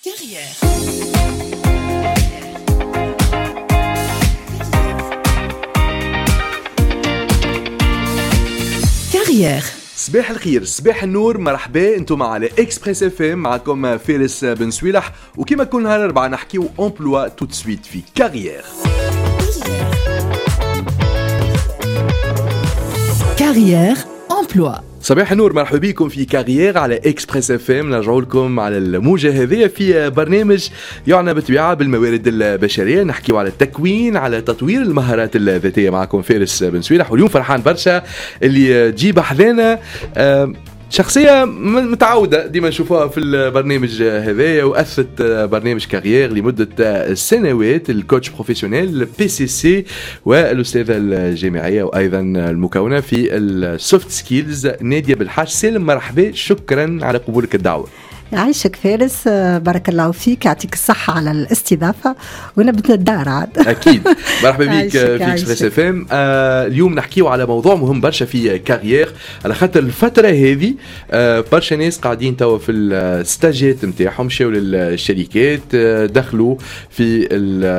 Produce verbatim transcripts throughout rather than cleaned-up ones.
Carrière. Carrière. صباح الخير، صباح النور، مرحبا. انتم على اكسبريس اف ام، معكم فارس بن سويلح، وكما كل نهار اربعة نحكيو امبلوا تو سويت في كارير. كارير امبلوا. صباح النور، مرحبا بكم في كارير على اكسبريس اف ام. نرجعوا لكم على الموجة هذه في برنامج يعنى بالطبيعة بالموارد البشرية، نحكيو على التكوين، على تطوير المهارات الذاتية. معكم فارس بن سويلح، واليوم فرحان برشا اللي تجيب حذانا شخصية متعودة ديما نشوفوها في البرنامج هذايا، وأثت برنامج كارير لمدة سنوات، الكوتش بروفيسيونيل بي سي سي والأستاذة الجامعية وأيضا المكونة في السوفت سكيلز نادية بالحاج. سالم، مرحبا، شكرا على قبولك الدعوة. يعيشك فارس، بارك الله فيك، يعطيك الصحة على الاستضافة، وانا بدنا الدار عاد. أكيد، مرحبا بك في اكسبريس اف ام. آه اليوم نحكيو على موضوع مهم برشا في كارير، على خاطر الفترة هذه آه برشا ناس قاعدين توا في الستاجات نتاعهم، مشاو للشركات، آه دخلوا في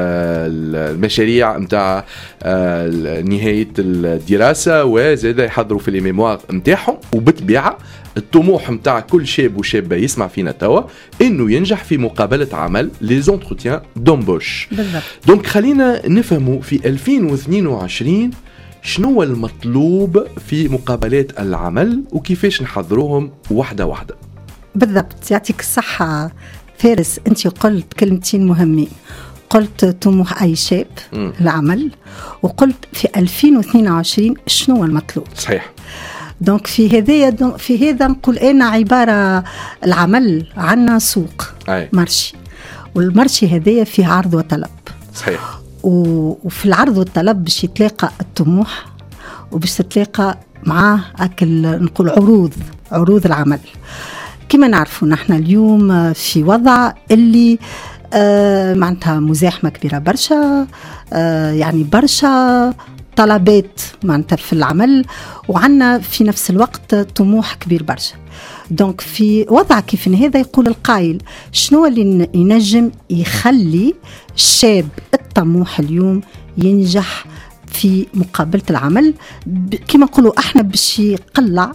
المشاريع نتاع آه نهاية الدراسة، وزاد يحضروا في الميموار نتاعهم. وبالطبيعة الطموح متاع كل شاب وشابة يسمع فينا توا انه ينجح في مقابلة عمل، لي زونتروتيان دومبوش. بالضبط. دونك خلينا نفهموا في ألفين واثنين وعشرين شنو المطلوب في مقابلات العمل وكيفاش نحضروهم واحدة واحدة. بالضبط، يعطيك الصحة فارس. انت قلت كلمتين مهمين، قلت طموح اي شاب م. العمل، وقلت في ألفين واثنين وعشرين شنو المطلوب. صحيح. دونك في هذا في هذا نقول أنا عبارة العمل عنا سوق أي. مارشي، والمارشي هذايا فيه عرض وطلب. صحيح. وفي العرض والطلب باش يتلاقى الطموح، وباش تتلاقى معاه أكل نقول عروض عروض العمل. كما نعرفوا نحن اليوم في وضع اللي آه معناتها مزاحمة كبيرة برشا، آه يعني برشا طلبات معناتها في العمل، وعنا في نفس الوقت طموح كبير برشا. دونك في وضع كيف هذا يقول القائل شنو اللي ينجم يخلي الشاب الطموح اليوم ينجح في مقابلة العمل، كما نقولوا احنا باش يقلع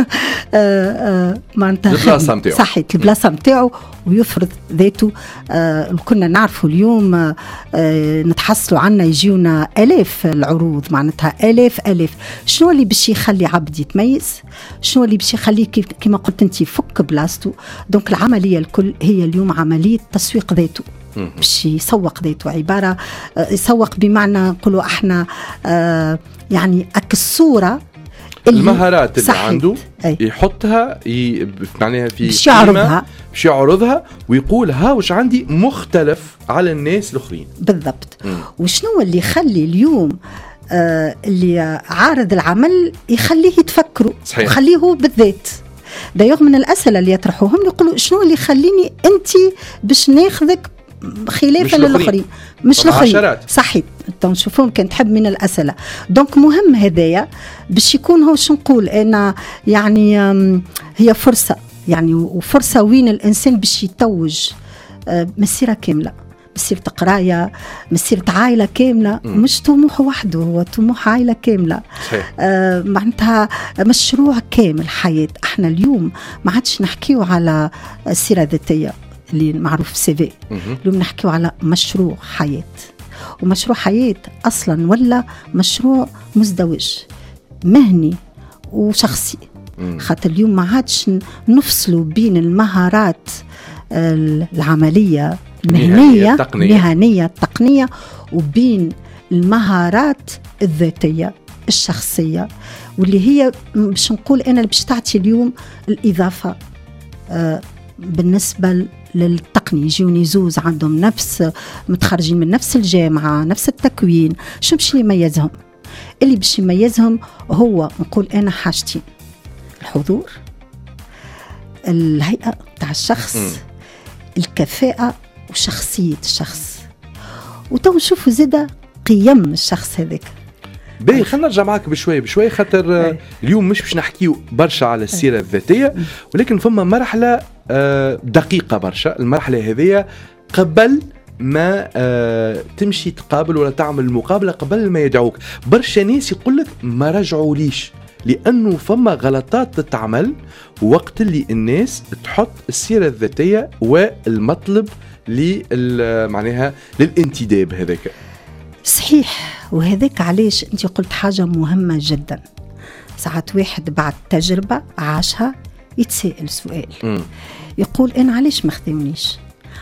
معناتها البلاصة نتاعو. صحيح، البلاصة نتاعو ويفرض ذاته. آه كنا نعرفوا اليوم آه نتحصلوا عنا يجيونا آلاف العروض، معناتها آلاف آلاف. شنو اللي باش يخلي عبد يتميز؟ شنو اللي باش يخليه كما قلت انت يفك بلاصته؟ دونك العملية الكل هي اليوم عملية تسويق ذاته، باش يسوق ذاته. عبارة يسوق بمعنى نقولوا احنا آه يعني اك الصورة المهارات اللي صحيت. عنده أي. يحطها ي... معناها في باش يعرضها باش يعرضها ويقول ها وش عندي مختلف على الناس الاخرين. بالضبط. م. وشنو اللي يخلي اليوم آه اللي عارض العمل يخليه يتفكروا، وخليه هو بالذات دايوغ من الأسئلة اللي يطرحوهم يقولوا شنو اللي يخليني أنت باش ناخذك خلافا للآخرين، مش الآخرين. صحيح، نشوفهم كان تحب من الأسئلة. دونك مهم هدايا باش يكون هو شو نقول أنا يعني هي فرصة، يعني وفرصة وين الإنسان باش يتوج مسيرة كاملة، مسيرة قراية، مسيرة عائلة كاملة. م. مش طموح وحده، هو طموح عائلة كاملة. آه معناتها مشروع كامل حياة. احنا اليوم ما عادش نحكيو على السيرة الذاتية اللي معروف سي في، اليوم نحكيو على مشروع حياة. ومشروع حياة أصلا ولا مشروع مزدوج مهني وشخصي. م. خاطر اليوم ما عادش نفصلوا بين المهارات العملية المهنية المهنية التقنية وبين المهارات الذاتية الشخصية، واللي هي باش نقول أنا باش تعطي اليوم الإضافة. آه بالنسبة للتقنية يجوني زوز عندهم نفس متخرجين من نفس الجامعة، نفس التكوين، شو باش يميزهم؟ اللي باش يميزهم هو نقول أنا حاجتين: الحضور، الهيئة تاع الشخص، م. الكفاءة وشخصية الشخص. وتو نشوفوا زيادة قيم الشخص هذاك. باهي خلينا نرجع معك بشوي بشوي خاطر أي. اليوم مش باش نحكيو برشا على السيرة الذاتية ولكن فما مرحلة دقيقة برشا. المرحلة هذه قبل ما آه تمشي تقابل ولا تعمل مقابلة قبل ما يدعوك. برشا ناس يقولك ما رجعوا ليش لأنه فما غلطات تتعمل وقت اللي الناس تحط السيرة الذاتية والمطلب معناها للانتداب هذاك. صحيح. وهذاك علاش انت قلت حاجة مهمة جدا. ساعات واحد بعد تجربة عاشها يتساءل سؤال م. يقول أنا علاش ما خدمنيش،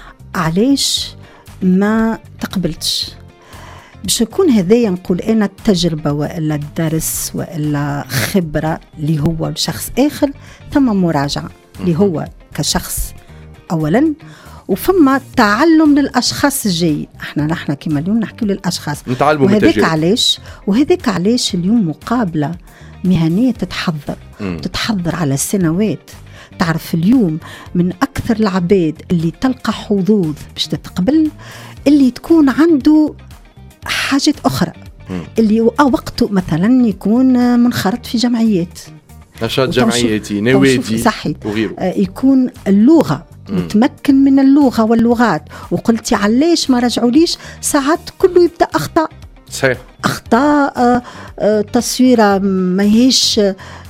علاش ما تقبلتش. باش يكون هذايا نقول أنا التجربة وإلا الدرس وإلا خبرة اللي هو لشخص آخر، ثم مراجعة اللي هو كشخص أولا، وفما تعلم للأشخاص الجايين. احنا نحن كما اليوم نحكي للأشخاص وهذاك علاش وهذاك علاش اليوم مقابلة مهنية تتحضر م. تتحضر على سنوات. تعرف اليوم من أكثر العباد اللي تلقى حظوظ باش تتقبل اللي تكون عنده حاجات أخرى م. اللي وقته مثلا يكون منخرط في جمعيات، نشاط جمعياتي، نوادي وغيره، يكون اللغة متمكن من اللغة واللغات. وقلتي علاش ما رجعوليش، ساعات كله يبدأ أخطاء. صحيح. أخطاء تصويرة ما هيش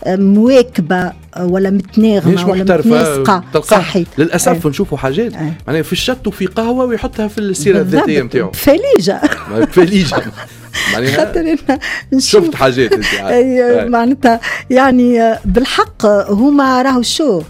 مواكبة ولا متناغمة ولا متناسقة. صحيح. للأسف أه. نشوفوا حاجات أه. يعني في الشط وفي قهوة ويحطها في السيرة الذاتية متاعه فليجة فليجة خاطر شفت حاجات انت معناتها يعني بالحق هما راهو شو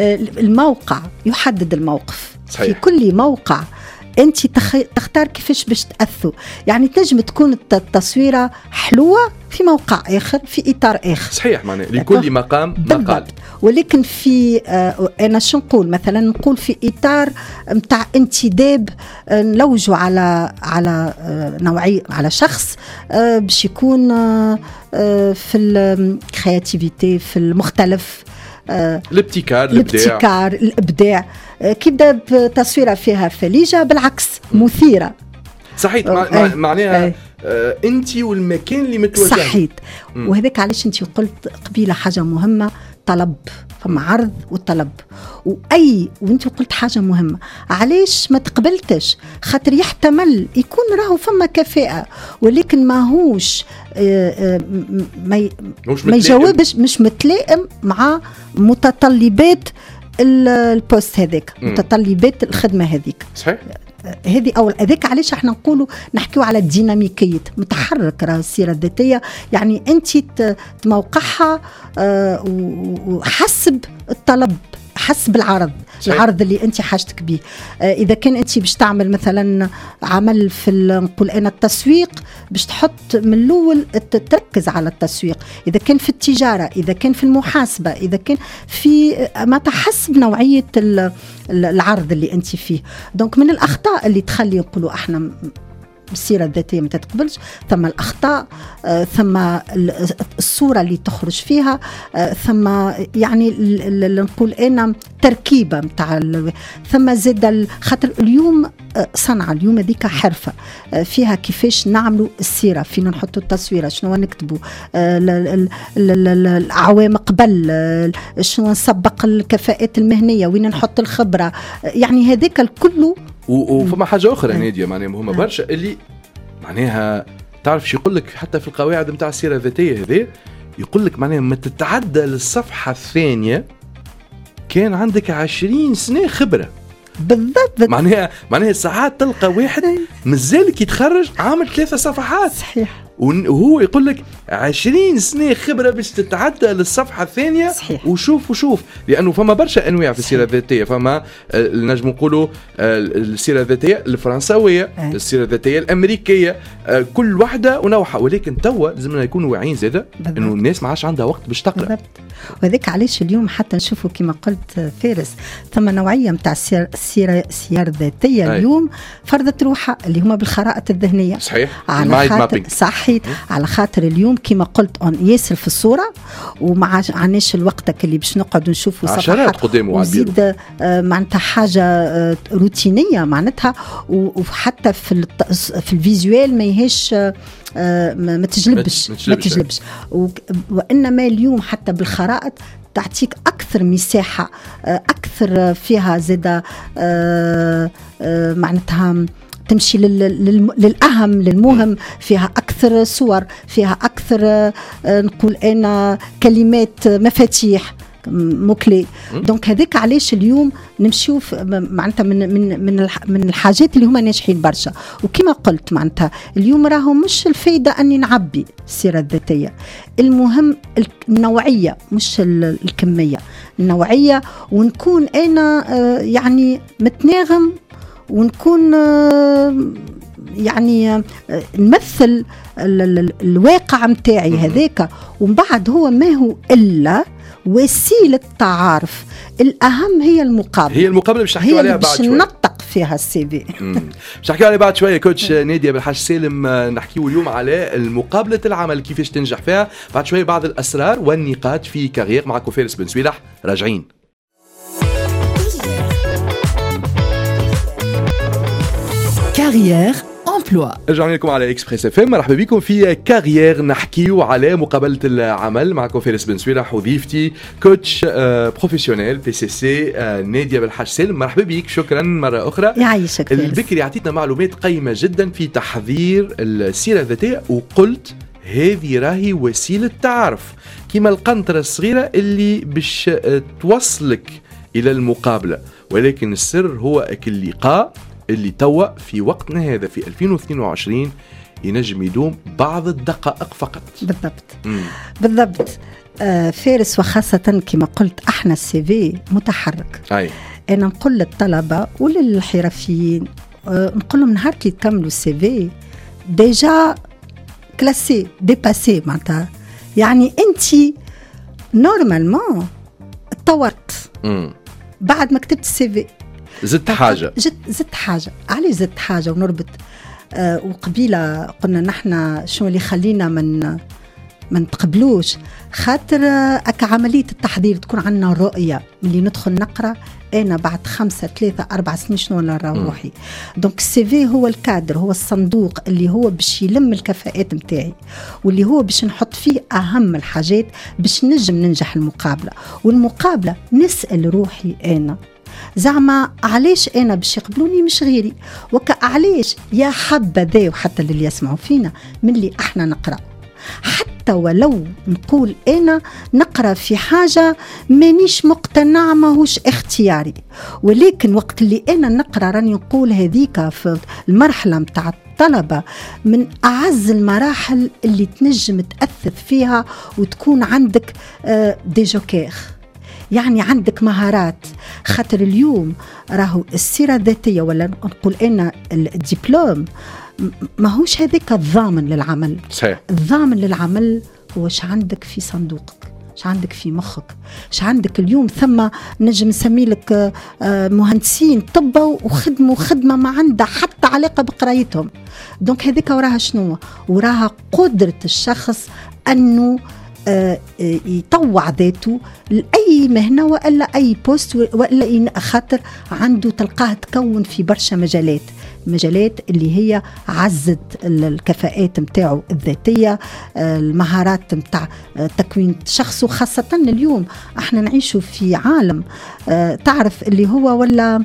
الموقع يحدد الموقف. صحيح. في كل موقع انت تختار كيفاش باش تأثوا. يعني تنجم تكون التصويرة حلوة في موقع آخر في إطار آخر. صحيح. معناه لكل مقام مقال. ولكن في آه أنا شو نقول مثلا نقول في إطار متاع انتداب آه نلوجوا على على آه نوعية على شخص آه باش يكون آه آه في الكرياتيفيتي في المختلف آه الابتكار الابتكار الإبداع. آه كي بدا بتصويرة فيها فليجة بالعكس مثيرة. صحيح. مع معناها آه انت والمكان اللي متوجه. صحيح. وهذاك علاش انت قلت قبيله حاجه مهمه، طلب. فما عرض وطلب واي وانت قلت حاجه مهمه، علاش ما تقبلتش؟ خاطر يحتمل يكون راهو فما كفاءه ولكن ماهوش آه آه ما ما يجاوبش، مش متلائم مع متطلبات البوست هذاك، متطلبات الخدمه هذيك. صحيح. هذه أول. هذاك علاش احنا نقولوا نحكيو على الديناميكية متحرك راه السيرة الذاتية. يعني أنت تموقعها أه وحسب الطلب حسب العرض. صحيح. العرض اللي انت حاجتك به. آه اذا كان انت باش تعمل مثلا عمل في نقول انا التسويق باش تحط من الاول تركز على التسويق. اذا كان في التجاره، اذا كان في المحاسبه، اذا كان في ما تحسب نوعيه العرض اللي انت فيه. دونك من الاخطاء اللي تخلي نقولوا احنا السيرة الذاتية ما تتقبلش، ثم الأخطاء، آه، ثم الصورة اللي تخرج فيها، آه، ثم يعني نقول أنا تركيبة متاع، ثم زاد خاطر اليوم آه، صنعة اليوم هذيك حرفة آه، فيها كيفاش نعملوا السيرة، فين نحطوا التصويرة، شنو نكتبوا آه، العوام قبل، آه، شنو نسبق الكفاءات المهنية، وين نحط الخبرة، آه، يعني هذاك الكل. وفما حاجة أخرى نادية معناها مهمة برشا، اللي معناها تعرف شو يقول لك حتى في القواعد متاع السيرة الذاتية هذه، يقول لك معناها ما تتعدى للصفحة الثانية كان عندك عشرين سنة خبرة. بالضبط. معناها معناها ساعات تلقى واحد مازالك يتخرج عامل ثلاثة صفحات. صحيح. وهو يقول لك عشرين سنة خبرة باش تتعدى للصفحة الثانية. صحيح. وشوف وشوف لأنه فما برشا أنواع في السيرة الذاتية. فما نجم نقولوا السيرة الذاتية الفرنسوية، أه. السيرة الذاتية الأمريكية، كل واحدة ونوعها. ولكن توا لازمنا يكونوا واعيين زادة إنه الناس ما عادش عندها وقت باش تقرأ. بالضبط. وذلك علاش اليوم حتى نشوفوا كما قلت فارس ثم نوعية متاع السيرة السيرة الذاتية اليوم فرضت روحها اللي هما بالخرائط الذهنية. صحيح. على خاطر صحيح صحيت على خاطر اليوم كما قلت أن ياسر في الصورة ومع عناش الوقت اللي باش نقعد نشوفوا صفحات وزيد معناتها حاجة روتينية معناتها وحتى في في الفيزوال ما يهش ما تجلبش ما تجلبش وإنما اليوم حتى بالخرائط تعطيك أكثر مساحة أكثر فيها زادة معناتها تمشي للأهم للمهم فيها أكثر صور فيها أكثر نقول أنا كلمات مفاتيح موكلي دونك هذاك علاش اليوم نمشيو معناتها من من من من الحاجات اللي هما ناجحين برشا وكما قلت معناتها اليوم راهو مش الفايده اني نعبي السيره الذاتيه المهم النوعيه مش الكميه النوعيه ونكون انا يعني متناغم ونكون يعني نمثل الواقع متاعي هذاك ومن بعد هو ما هو الا وسيلة تعارف الأهم هي المقابلة هي المقابلة باش نحكيو عليها بعد شوية باش نطق فيها السي في باش نحكيو عليها بعد شوية كوتش نادية بالحاج سالم نحكيو اليوم على المقابلة العمل كيفاش تنجح فيها بعد شوية بعض الأسرار والنقاط في كارير معكم فارس بن سويلح راجعين كارير امبلوا رجعنا لكم على اكسبريس اف ام مرحبا بكم في كارير نحكيو على مقابله العمل معكم فارس بن سويلح وضيفتي كوتش آه بروفيسيونيل بي سي سي آه نادية بالحاج سالم مرحبا بك شكرا مره اخرى يعيشك البكري عطيتنا معلومات قيمه جدا في تحضير السيره الذاتيه وقلت هذه راهي وسيله تعارف كما القنطره الصغيره اللي باش توصلك الى المقابله ولكن السر هو اللقاء اللي توا في وقتنا هذا في ألفين واثنين وعشرين ينجم يدوم بعض الدقائق فقط بالضبط مم. بالضبط آه فارس وخاصة كما قلت احنا السي في متحرك أي. انا نقول للطلبة وللحرفيين آه نقول لهم نهار اللي تكملوا السي في ديجا كلاسي ديباسي معناتها يعني انت نورمالمون اتطورت بعد ما كتبت السي في زدت حاجة زدت زدت حاجة علي زدت حاجة ونربط آه وقبيلة قلنا نحنا شو اللي خلينا من من تقبلوش خاطر أك عملية التحضير تكون عنا رؤية اللي ندخل نقرأ أنا بعد خمسة ثلاثة أربع سنين شنو نرى روحي دونك السي في هو الكادر هو الصندوق اللي هو باش يلم الكفاءات متاعي واللي هو باش نحط فيه أهم الحاجات باش نجم ننجح المقابلة والمقابلة نسأل روحي أنا زعما علاش أنا باش يقبلوني مش غيري وكعلاش يا حبذا وحتى اللي يسمعوا فينا من اللي احنا نقرأ حتى ولو نقول أنا نقرأ في حاجة مانيش مقتنع ماهوش اختياري ولكن وقت اللي أنا نقرأ راني نقول هذيك في المرحلة متاع الطلبة من أعز المراحل اللي تنجم تأثر فيها وتكون عندك دي جوكير يعني عندك مهارات خاطر اليوم راهو السيرة الذاتية ولا نقول أنا الدبلوم ما هوش هذاك الضامن للعمل صحيح. الضامن للعمل هو ايش عندك في صندوقك ايش عندك في مخك ايش عندك اليوم ثم نجم نسمي لك مهندسين طب وخدموا خدمة ما عندها حتى علاقة بقرايتهم دونك هذاك وراها شنو وراها قدرة الشخص أنه يطوع ذاته لأي مهنة وإلا أي بوست وإلا خاطر عنده تلقاه تكون في برشا مجالات مجالات اللي هي عزت الكفاءات متاعه الذاتية المهارات متاع تكوين شخصه خاصة اليوم احنا نعيشه في عالم تعرف اللي هو ولا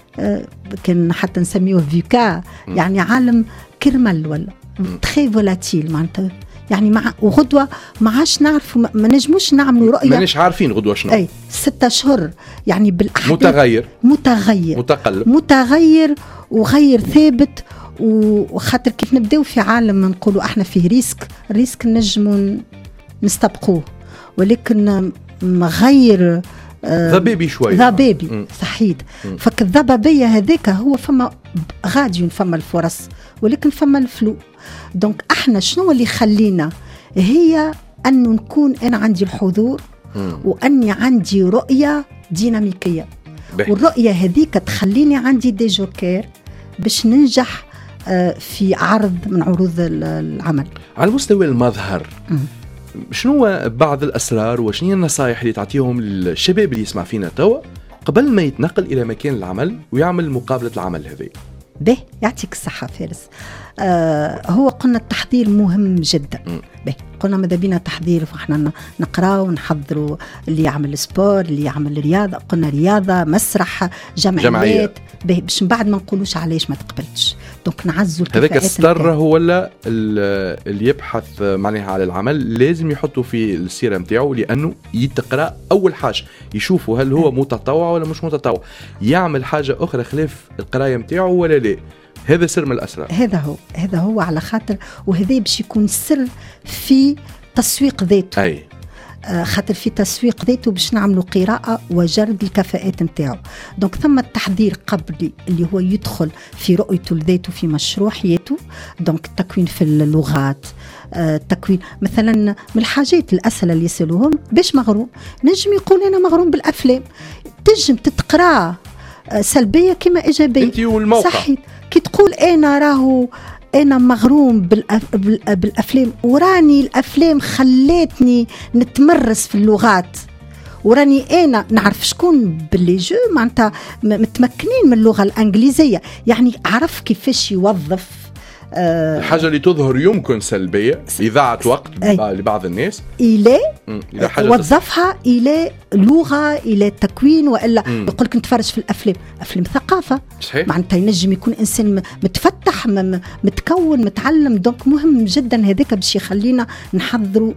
كان حتى نسميه فيكا يعني عالم كرمل ولا تخي فولاتيل معناتها يعني مع وغدوة ما عاش نعرف ما نجموش نعملوا رؤية ما نش عارفين غدوة شنو أي ستة أشهر يعني بالأحداث متغير متغير متقلب متغير وغير ثابت وخاطر كيف نبدأ في عالم نقولوا احنا فيه ريسك الريسك نجموا نستبقوه ولكن غير ذبابي شوي ذبابي صحيح فكالذبابية هذاك هو فما غادي فما الفرص ولكن فما الفلو دونك احنا شنو اللي خلينا هي أنه نكون أنا عندي الحضور مم. وأني عندي رؤية ديناميكية بحي. والرؤية هذيك تخليني عندي دي جوكير باش ننجح في عرض من عروض العمل. على مستوى المظهر م. شنو بعض الأسرار وشنو النصائح اللي تعطيهم للشباب اللي يسمع فينا توا قبل ما يتنقل إلى مكان العمل ويعمل مقابلة العمل هذه؟ به يعطيك الصحة فارس. آه هو قلنا التحضير مهم جدا. به قلنا ماذا بينا تحضير، فاحنا نقرأ ونحضروا اللي يعمل سبور اللي يعمل رياضة، قلنا رياضة مسرح جمعيات به باش من بعد ما نقولوش علاش ما تقبلتش. دونك نعزوا الكفاءات. هذاك السر هو ولا اللي يبحث معناها على العمل لازم يحطوا في السيرة متاعه، لأنه يتقرأ أول حاجة يشوفوا هل هو متطوع ولا مش متطوع، يعمل حاجة أخرى خلاف القراية متاعه ولا لا. هذا سر من الأسرار. هذا هو هذا هو على خاطر، وهذا باش يكون سر في تسويق ذاته. أي آه خاطر في تسويق ذاته باش نعملوا قراءة وجرد الكفاءات متاعه. دونك ثم التحضير قبل اللي هو يدخل في رؤيته لذاته في مشروعيته. دونك التكوين في اللغات، آه التكوين مثلا من الحاجات الأسئلة اللي يسألوهم باش مغروم، نجم يقول أنا مغروم بالأفلام، تنجم تتقرأ آه سلبية كما إيجابية. أنت والموقع صحيح. كي تقول أنا راهو أنا مغروم بالأف... بالأفلام وراني الأفلام خلتني نتمرس في اللغات، وراني أنا نعرف شكون باللي جو معناتها متمكنين من اللغة الإنجليزية، يعني عرف كيفاش يوظف أه الحاجة اللي تظهر يمكن سلبية إذاعة وقت أي. لبعض الناس إلى وظفها إلى لغة إلى تكوين، وإلا يقولك نتفرج في الأفلام، أفلام ثقافة معناتها ينجم يكون إنسان متفتح متكون متعلم. دونك مهم جدا هذاك باش يخلينا نحضروا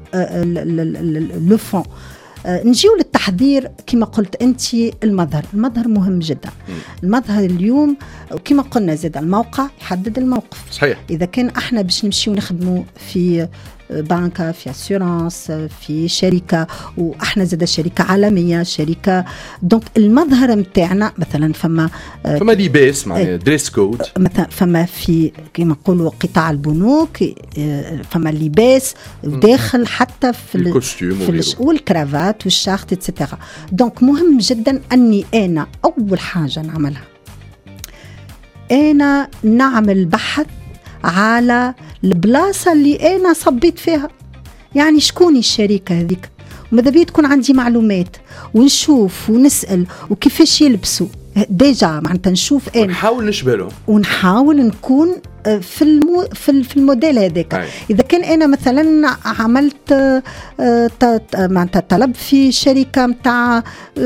لو فون. آه نجيو للتحضير كما قلت أنت. المظهر المظهر مهم جدا. م. المظهر اليوم كما قلنا زاد الموقع يحدد الموقف. صحيح. إذا كان احنا باش نمشي ونخدموا في بنكة في أسيورانس في شركة، وإحنا زاد شركة عالمية شركة، دونك المظهر متاعنا مثلا فما فما لباس معناها دريس كود، مثلا فما في كما نقولوا قطاع البنوك فما لباس داخل حتى في الكوستيم والكرافات والشارت اتسيتيرا. دونك مهم جدا أني أنا أول حاجة نعملها أنا نعمل بحث على البلاصة اللي أنا صبيت فيها، يعني شكون الشركة هذيك، وماذا بيه تكون عندي معلومات ونشوف ونسأل وكيفاش يلبسوا ديجا معناتها نشوف أنا ونحاول نشبههم ونحاول نكون في المو في في الموديل هذاك. إذا كان أنا مثلا عملت معناتها طلب في شركة متاع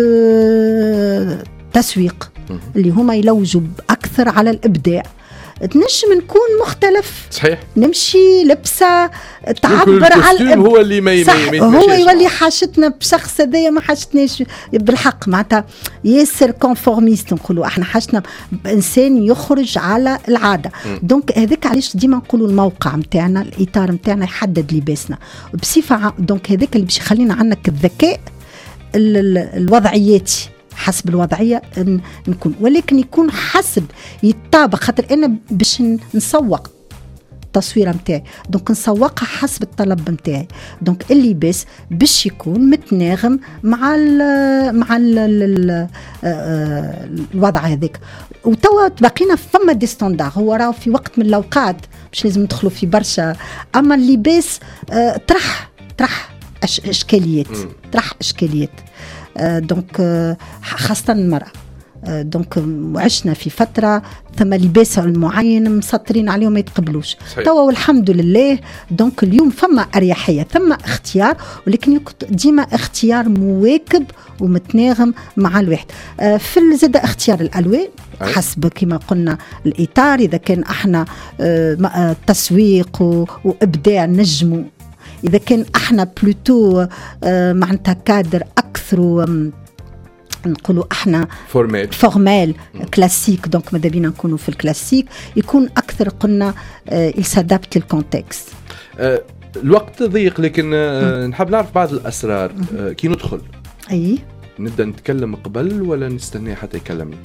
تسويق اللي هما يلوجوا أكثر على الإبداع، تنجم نكون مختلف. صحيح. نمشي لبسة تعبر على الأب. هو اللي ما يمشيش، هو يولي حاجتنا بشخص هذايا ما حاجتناش بالحق معناتها ياسر كونفورميست نقولوا احنا حاجتنا بإنسان يخرج على العادة. م. دونك هذاك علاش ديما نقولوا الموقع متاعنا الإطار متاعنا يحدد لباسنا بصفة. دونك هذاك اللي باش يخلينا عندك الذكاء الوضعياتي حسب الوضعية نكون، ولكن يكون حسب يتطابق، خاطر أنا باش نسوق التصويرة متاعي دونك نسوقها حسب الطلب متاعي. دونك اللباس باش يكون متناغم مع ال مع ال ال الوضع هذاك. وتوا بقينا فما دي ستاندار، هو راه في وقت من الأوقات مش لازم ندخلوا في برشا، أما اللباس طرح طرح إشكاليات طرح إشكاليات دونك خاصة المرأة. دونك عشنا في فترة ثم لباس معين مسطرين عليهم ما يتقبلوش توا والحمد لله. دونك اليوم فما أريحية ثم اختيار، ولكن ديما اختيار مواكب ومتناغم مع الواحد. في الزادة اختيار الألوان حسب كما قلنا الإطار. إذا كان احنا تسويق وإبداع نجموا، إذا كان احنا بلوتو معناتها كادر أكثر نقولوا احنا فورمال فورمال كلاسيك، دونك ماذا بينا نكونوا في الكلاسيك يكون أكثر قلنا يسادابت للكونتكست. أه الوقت ضيق، لكن أه نحب نعرف بعض الأسرار. أه كي ندخل أي نبدأ نتكلم قبل ولا نستنى حتى يكلمني؟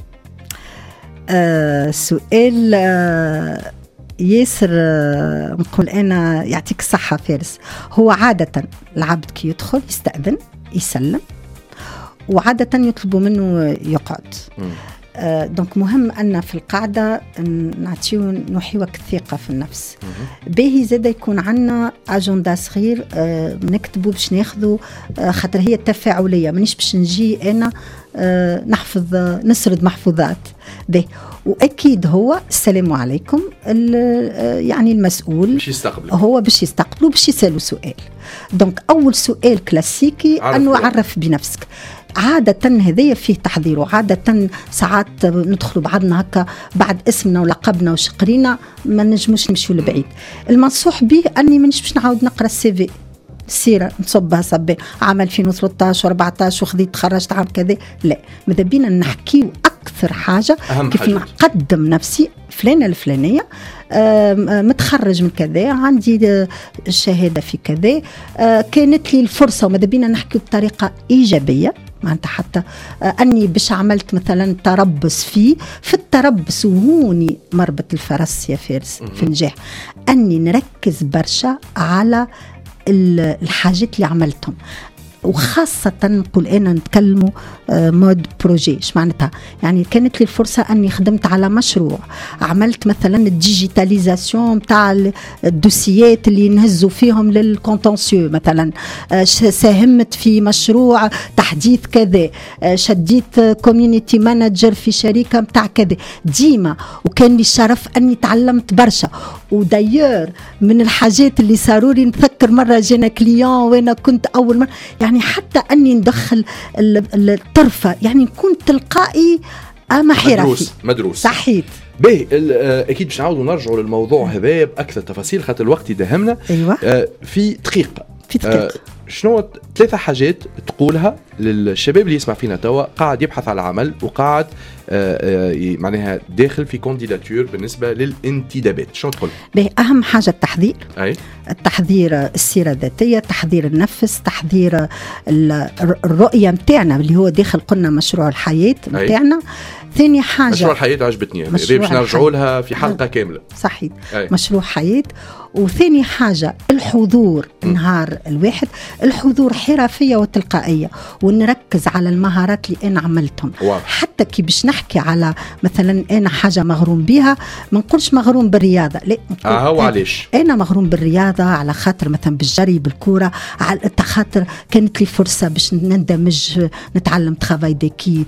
أه سؤال أه ياسر نقول أنا يعطيك الصحة فارس. هو عادة العبد كي يدخل يستأذن يسلم، وعادة يطلبوا منه يقعد. آه دونك مهم أن في القاعدة نعطيو نوحيوك الثقة في النفس. باهي زاد يكون عنا أجندا صغير آه نكتبو باش ناخذو، آه خاطر هي التفاعلية، مانيش باش نجي أنا آه نحفظ آه نسرد محفوظات. به واكيد هو السلام عليكم يعني المسؤول باش يستقبل، هو باش يستقبلوا باش يسالوا سؤال. دونك اول سؤال كلاسيكي انه عرف بنفسك. عادة هذايا فيه تحضير، وعادة ساعات ندخلوا بعضنا هكا بعد اسمنا ولقبنا وشقرينا ما نجموش نمشيو لبعيد. المنصوح به اني مانيش باش نعاود نقرا السي في السيرة نصبها صبي عام ألفين وثلاثطاش وأربعطاش وخذيت تخرجت عام كذا، لا ماذا بينا نحكيو أكثر حاجة كيف حاجة. نقدم نفسي فلانة الفلانية متخرج من كذا، عندي شهادة في كذا، كانت لي الفرصة، وماذا بينا نحكيو بطريقة إيجابية. معناتها حتى أني باش عملت مثلا تربص فيه في التربص وهوني مربط الفرس يا فارس في النجاح، أني نركز برشا على الحاجات اللي عملتهم، وخاصة نقول أنا نتكلموا مود بروجي. ايش معناتها؟ يعني كانت لي الفرصة أني خدمت على مشروع، عملت مثلا الديجيتاليزاسيون متاع الدوسيات اللي نهزوا فيهم للكونتنسيو مثلا، ساهمت في مشروع تحديث كذا، شديت كوميونيتي مانجر في شركة متاع كذا ديما، وكان لي الشرف أني تعلمت برشا. وداير من الحاجات اللي صاروا لي نفكر مرة جينا كليون وانا كنت أول مرة، يعني حتى أني ندخل الطرفة، يعني نكون تلقائي أما حرفي مدروس مدروس صحيت. باهي أكيد باش نعاودوا نرجعوا للموضوع هذا بأكثر تفاصيل خاطر الوقت يدهمنا. أيوة. في دقيقة في دقيقة شنو ثلاثة حاجات تقولها للشباب اللي يسمع فينا توا قاعد يبحث على عمل وقاعد معناها داخل في كونديداتور بالنسبة للانتدابات، شنو تقول؟ أهم حاجة التحضير. أي. التحضير السيرة الذاتية، تحضير النفس، تحضير الرؤية متاعنا اللي هو داخل قلنا مشروع الحياة متاعنا. ثاني حاجة مشروع الحياة عجبتني باش نرجعوا لها في حلقة كاملة. صحيح. أي. مشروع حياة. وثاني حاجة الحضور النهار الواحد، الحضور حرفية وتلقائية، ونركز على المهارات اللي أنا عملتهم. واضح. حتى كي باش نحكي على مثلا أنا حاجة مغروم بها، ما نقولش مغروم بالرياضة، لا آه هو علاش أنا مغروم بالرياضة على خاطر مثلا بالجري بالكورة، على خاطر كانت لي فرصة باش نندمج نتعلم ترافاي ديكيب،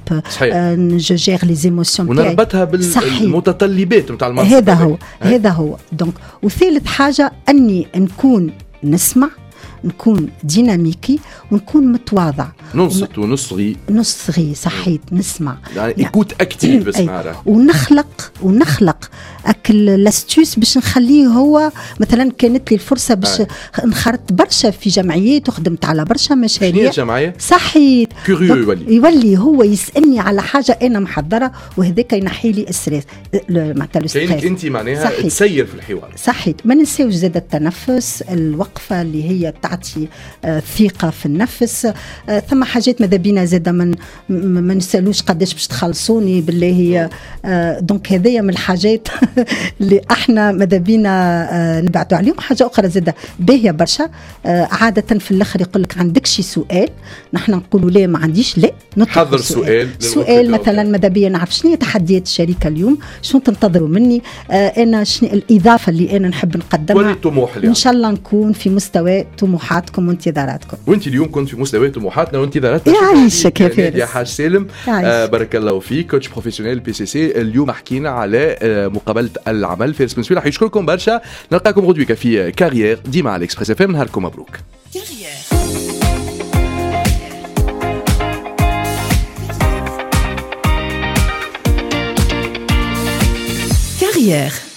جو جير لي زيموسيون ونربطها بالمتطلبات نتاع المنصب. هذا هو هي. هذا هو دونك. وثالث حاجة أني نكون نسمع، نكون ديناميكي، ونكون متواضع، ننصت ونصغي نصغي صحيت نسمع يعني يكوت اكتيف بس معنا، ونخلق ونخلق اكل لاستيوس باش نخليه هو مثلا. كانت لي الفرصه باش انخرطت برشا في جمعيات وخدمت على برشا مشاريع. جمعيه صحيت كوريو يولي يولي هو يسالني على حاجه انا محضره، وهذاك ينحي لي الستريس معناتها كاينك انت معناها تسير في الحوار. صحيت. ما ننساوش زاد التنفس، الوقفه اللي هي تعطي آه ثقه في النفس. آه ثم حاجات ماذا بينا زاد من ما نسالوش قداش باش تخلصوني بالله هي. آه دونك هذايا من الحاجات اللي احنا ماذا بينا آه نبعدوا عليهم. حاجه اخرى زاد باهيه برشا، آه عاده في الاخر يقول لك عندك شي سؤال، نحن نقولوا لا ما عنديش، لا نحضر سؤال سؤال مثلا ماذا بيا نعرف شنو هي تحديات الشركه اليوم، شنو تنتظروا مني، آه انا شنو الاضافه اللي انا نحب نقدمها، ان شاء الله نكون في مستوى طموحاتكم وانتظاراتكم. وانت اليوم كنت في مستوى طموحاتنا وانتظاراتنا. يعيشك يا فارس يا حاج سالم. آه بارك الله فيك، كوتش بروفيسيونيل بي سي سي. اليوم حكينا على آه مقابله العمل. فارس بن سويلح يشكركم برشا. نلقاكم غدوه في كارير ديما على اكسبريس اف ام. نهاركم مبروك. Carrière.